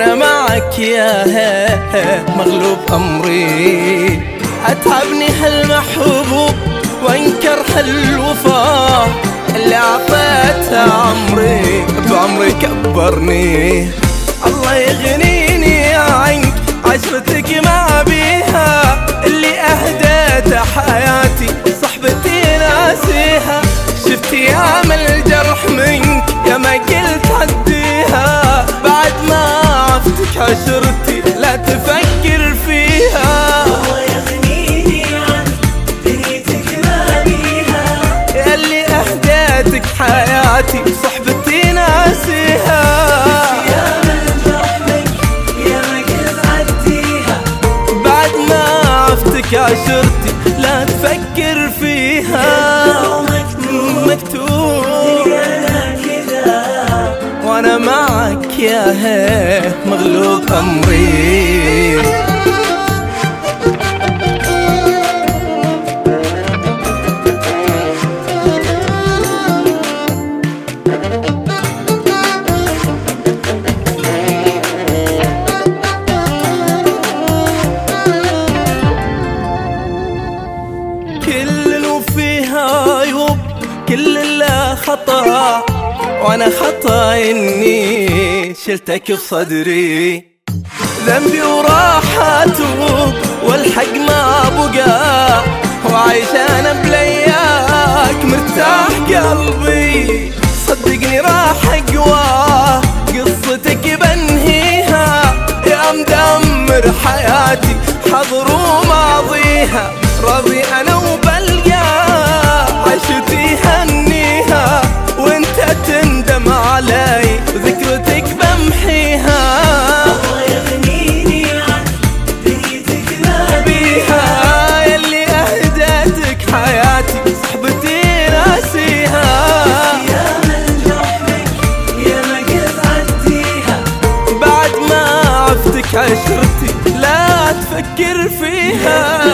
وانا معك يا مغلوب امري. اتعبني هالمحبوب وانكر هالوفا اللي عطيته عمري بعمري كبرني. الله يغنيني عنك عشرتك ما بيها اللي اهديت حياتي صحبتي ناسيها. شفت يا الجرح منك يا ما قلت عديها بعد ما عفتك عشرتي لا تفكر فيها. الله يغنيني عنك دنيتك ما بيها اللي اهديتك حياتي صحبتي ناسيها. يا الجرح منك يا ما قلت عديها بعد ما عفتك عشرتي لا تفكر فيها. مكتوب أنا كذا وانا معك يا مغلوب امري. كل وفيها عيوب كل اللي خطأ وانا خطأ اني شلتك بصدري. ذنبي وراح اتوب والحق ما بقى وعايش انا بلياك مرتاح قلبي. صدقني راح اقوى قصتك بنهيها يا مدمر حياتي حاضر وماضيها. راضي انا وبلقى عشتي هنيها وانت تندم علي ذكرتك بمحيها. الله يغنيني عنك دنيتك ما بيها يلي اهديتك حياتي صحبتي ناسيها. يا الجرح منك يا ما قلت عديها بعد ما عفتك عشرتي لا تفكر فيها.